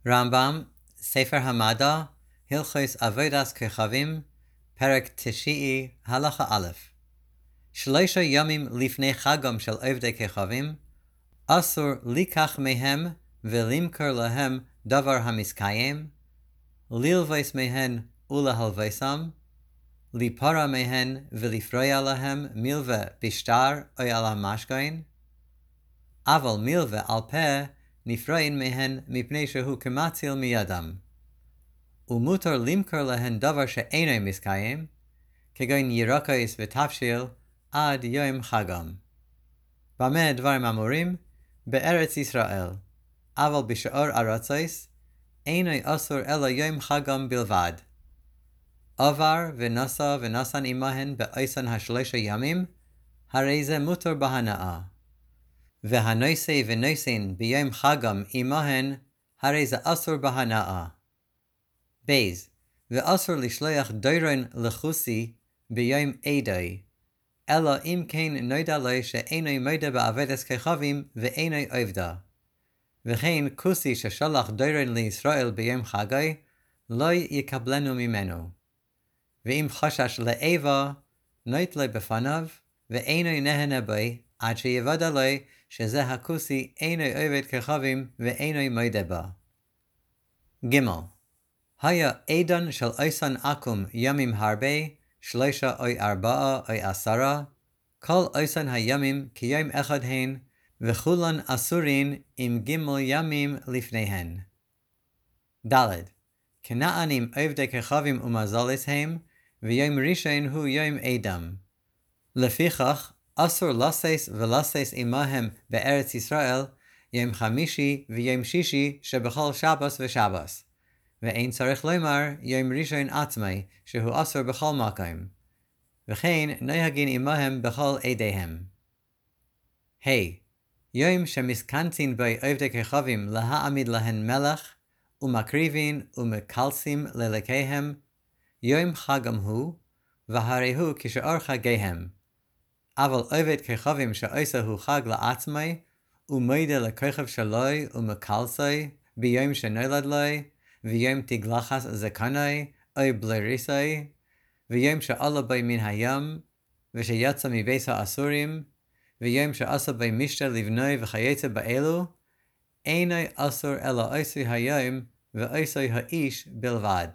רמב"ם, ספר המדע, הלכות עבודת כוכבים, פרק 9, הלכה א'. 3 ימים לפני חגם של עובדי כוכבים, אסור לקח מהם ולמכור להם דבר המסקיים, ללבוס מהן ולהלבוסם, ליפרע מהן ולפרוע להם מלווה בשטר או על המשכון, אבל מלווה על פה נפרעים מהן מפני שהוא כמציל מידם. ומותר למכור להן דבר שאינו מסקיים, כגון ירקות ותבשיל, עד יום חגם. במה דברים אמורים? בארץ ישראל, אבל בשאר ארצות, אינו אסור אלא יום חגם בלבד. עבר ונשן עמהן בעשן 3 ימים, הרי זה מותר בהנאה. והנושא ונושן ביום חגם עמהן, הרי זה אסור בהנאה. בייז, ואסור לשלוח דורון לחוסי ביום עדי, אלא אם כן נודע לו שאינו מודה בעבודת כוכבים ואינו עובדה. וכן כוסי ששלח דורון לישראל ביום חגי, לא יקבלנו ממנו. ואם חשש לאיבה, נוטלה בפניו, ואינו נהנה בי, עד שיוודע לו שזה הכוסי אינו עובד כוכבים ואינו מודה בה. ג. היה עדן של עשן עקום ימים הרבה, 3 או 4 או 10, כל עשן הימים כיום אחד הן, וכולן אסורין עם ג' ימים לפניהן. ד. כנענים עובדי כוכבים ומזלס הם, ויום ראשון הוא יום אדם. לפיכך, אסור לסס ולסס עמהם בארץ ישראל, יום חמישי ויום שישי שבכל שבס ושבס. ואין צריך לומר יום ראשון עצמי, שהוא אסור בכל מקום. וכן נוהגין עמהם בכל עדיהם. ה. יום שמסכנסין בי עובדי כוכבים להעמיד להן מלך, ומקריבין ומקלסים ללקיהם, יום חגם הוא, והרי הוא כשאר חגיהם. אבל עובד כוכבים שעושה הוא חג לעצמי, ומוידה לכוכב שלוי ומקלסי, ביום שנולד לו, ויום תגלחס זקני, או בלריסי, ויום שעלה בי מן הים, ושיצא מבית האסורים, ויום שעשה בי משתה לבנוי וכייצא באלו, אינו אסור אלא עשי היום, ועשי האיש בלבד.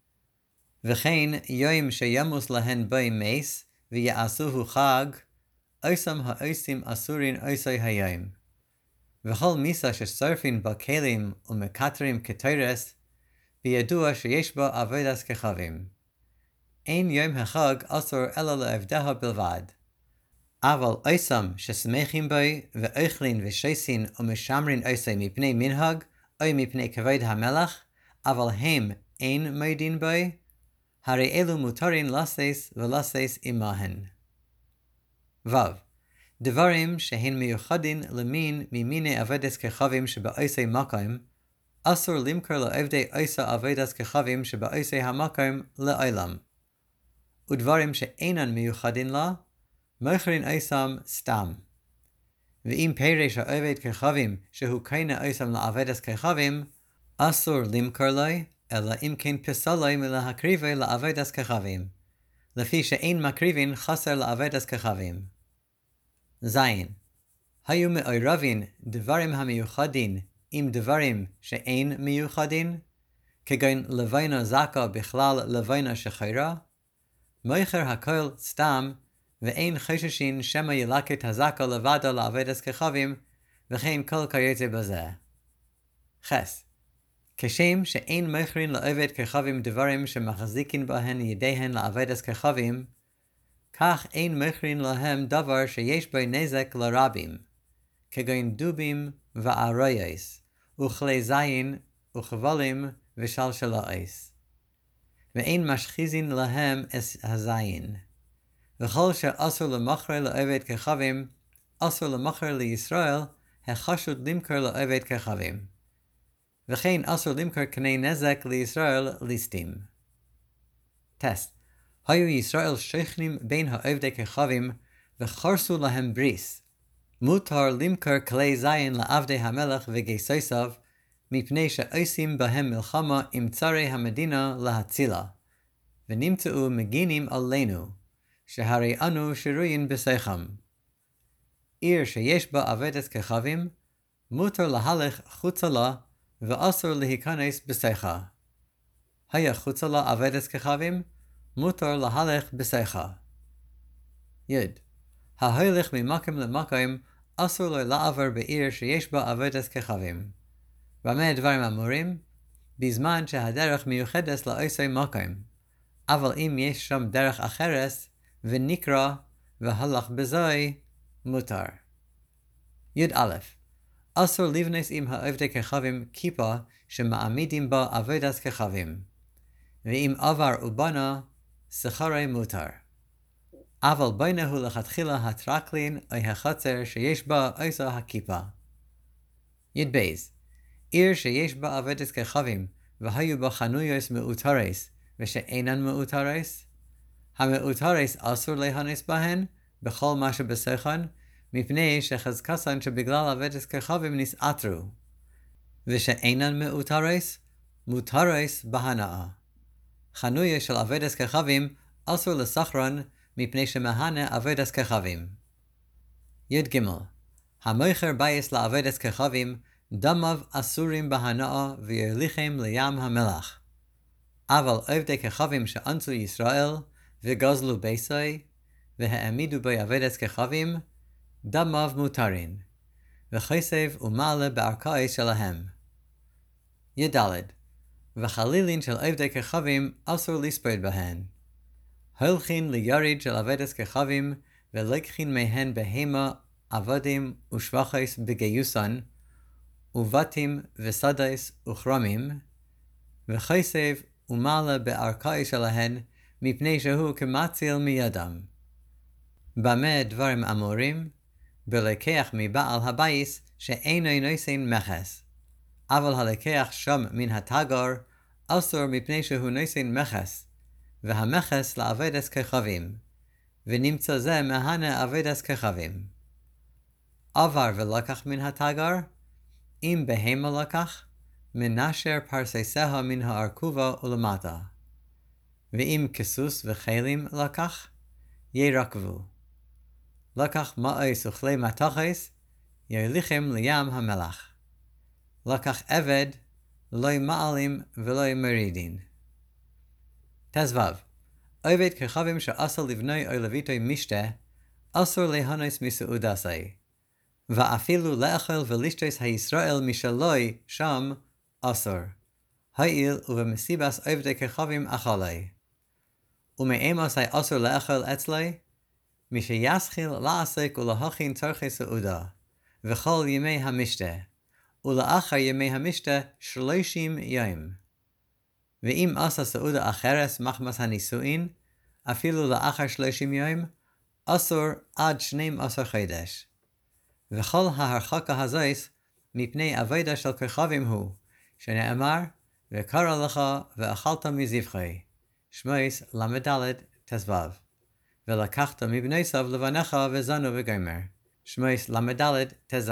וכן יום שימוס להן בי מס, ויעשוהו חג, עשם העשים אסורין עשי היום. וכל מיסה ששורפין בה כלים ומקטרים כתרס, בידוע שיש בו עבודת כוכבים. אין יום החג אסור אלא לעבדה בלבד. אבל עשם ששמחים בי, ואוכלין ושסין ומשמרין עשי מפני מנהג, או מפני כבוד המלך, אבל הם אין מודין בי, הרי אלו מותרין לסס ולסס עמהן. ו. דברים שהן מיוחדין למין ממיני עבודת כוכבים שבעושי מקום, אסור למכור לעובדי עושה עבודת כוכבים שבעושי המקום לעולם. ודברים שאינן מיוחדין לה, מוכרין עושם סתם. ואם פירש העובד כוכבים שהוא קונה עושם לעבודת כוכבים, אסור למכור לו, אלא אם כן פסל לו מלהקריבו לעבודת כוכבים, לפי שאין מקריבין חסר לעבודת כוכבים. ז. היו מעורבין דברים המיוחדין עם דברים שאין מיוחדין, כגון לבינה זקה בכלל לבינה שחורה, מוכר הכל סתם, ואין חששין שמא ילקט הזקה לבדה לעבודת כוכבים, וכן כל כיוצא בזה. ח. כשם שאין מוכרין לעבוד כוכבים דברים שמחזיקין בהן ידיהן לעבודת כוכבים, כך אין מוכרין להם דבר שיש בו נזק לרבים, כגון דובים וארויס, וכלי זין וכבלים ושלשלאות. ואין משחיזין להם הזין. וכל שאסור למכר לעבוד כוכבים, אסור למכר לישראל, החשוד למכור לעבוד כוכבים. וכן אסור למכור קני נזק לישראל ליסטים. טסט. היו ישראל שכנים בין העובדי כוכבים, וחרסו להם בריס. מותר למכור כלי זין לעבדי המלך וגייסוסיו, מפני שעושים בהם מלחמה עם צרי המדינה להצילה, ונמצאו מגינים עלינו, שהרי אנו שרויים בשיחם. עיר שיש בה עבודת כוכבים, מותר להלך חוצה לה, ואסור להיכנס בשיחה. היה חוצה לה עבודת כוכבים, מותר להלך בשיחה. י. ההולך ממקום למקום, אסור לו לעבור בעיר שיש בה עבודת כוכבים. במה הדברים אמורים? בזמן שהדרך מיוחדת לעושי מקום, אבל אם יש שם דרך אחרת, ונקרא והלך בזוי, מותר. י"א. אסור לבנס עם העובדי כוכבים כיפה שמעמידים בה עבודת כוכבים, ואם עבר ובנה, שכרי מותר. אבל בנה הוא לכתחילה הטרקלין או החצר שיש בה עושה הכיפה. י"ב. עיר שיש בה עבודת כוכבים, והיו בה חנויות מאותרס, ושאינן מאותרס, המאותרס אסור להיכנס בהן, בכל מה שבשיחן, מפני שחזקסן שבגלל עבודת כוכבים נסעתרו, ושאינן מאותרס, מותרס בהנאה. חנויה של עבודת כוכבים אסור לסחרן, מפני שמהנה עבודת כוכבים. י"ג. המוכר בייס לעבודת כוכבים, דמיו אסורים בהנאה ויוליכם לים המלח. אבל עובדי כוכבים שאנסו ישראל, וגזלו ביסוי, והעמידו בו עבודת כוכבים, דמיו מותרין, וכסף ומעלה בערכאי שלהם. י"ד. וחלילין של עובדי כוכבים אסור לספוד בהן. הולכין ליריד של עבודת כוכבים, ולקחין מהן בהמה, עבדים ושבחס בגיוסן, ובתים וסדס וכרמים, וכסף ומעלה בערכאי שלהן, מפני שהוא כמציל מידם. במה דברים אמורים? בלקח מבעל הבייס שאינו נושאין מכס, אבל הלקח שם מן התגר אסור מפני שהוא נושאין מכס, והמכס לעבודת כוכבים, ונמצא זה מהנה עבודת כוכבים. עבר ולקח מן התגר, אם בהמה לקח, מנשר פרססיה מן הארכובה ולמטה, ואם כסוס וחיילים לקח, ירקבו. לקח מאוס וכלי מתחס, יוליכם לים המלח. לקח עבד, לא מעלים ולא מרידין. ט"ו. עובד כוכבים שאסור לבנוי או לביתוי משתה, אסור להנוס מסעודסי, ואפילו לאכול ולשתות הישראל משלוי שם אסור, הואיל ובמסיבס עובדי כוכבים אכלי. ומאמוסי אסור לאכול אצלי, מי שישכיל לעסק ולהכין צורכי סעודה, וכל ימי המשתה, ולאחר ימי המשתה 30 יום. ואם עשה סעודה אחרת מחמס הנישואין, אפילו לאחר 30 יום, אסור עד 12 חודש. וכל ההרחקה הזאת מפני עבודה של כוכבים הוא, שנאמר, וקרא לך ואכלת מזבחי, שמואס ל"ד ט"ו. ולקחת מבני סב לבניך וזנו וגמר, שמואס ל"ד ט"ז.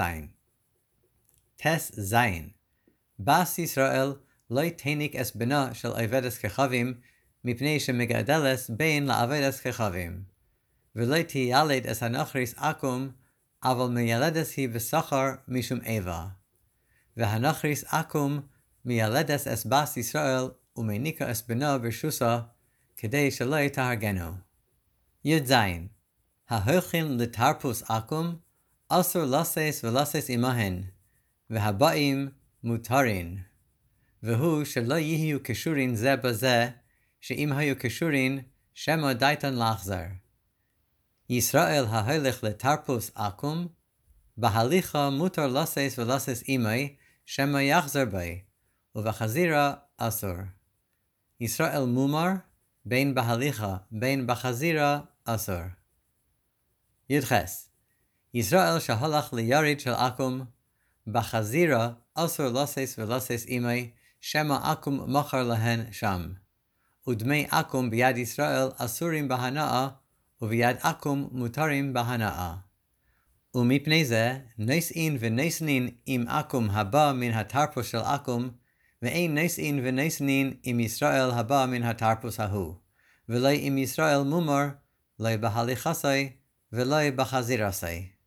ט"ז. בס ישראל לא תניק אס בנה של עבודת כוכבים, מפני שמגדלת בין לעבודת כוכבים. ולא תיילד אס הנוכריס עקום, אבל מיילדת היא בשכר משום איבה. והנוכריס עקום מיילדת אס בס ישראל ומניקה אס בנה ברשוסה, כדי שלא יתהרגנו. י"ז. ההולכים לתרפוס עקום, אסור לסס ולסס עמהן, והבאים מותרין. והוא שלא יהיו קשורין זה בזה, שאם היו קשורין, שמא דייתן לחזר. ישראל ההולך לתרפוס עקום, בהליכה מותר לסס ולסס עמי, שמא יחזר בי, ובחזירה אסור. ישראל מומר, בין בהליכה, בין בחזירה אסור. י"ח. ישראל שהלך ליריד של עקום, בחזירה אסור לסס ולסס עמי, שמא עקום מכר להן שם. ודמי עקום ביד ישראל אסורים בהנאה, וביד עקום מותרים בהנאה. ומפני זה, נשאין ונשנין עם עקום הבא מן התרפוס של עקום, ואין נשאין ונשנין עם ישראל הבא מן התרפוס ההוא, ולא עם ישראל מומר, לא בהליכסי, ולא בחזירסי.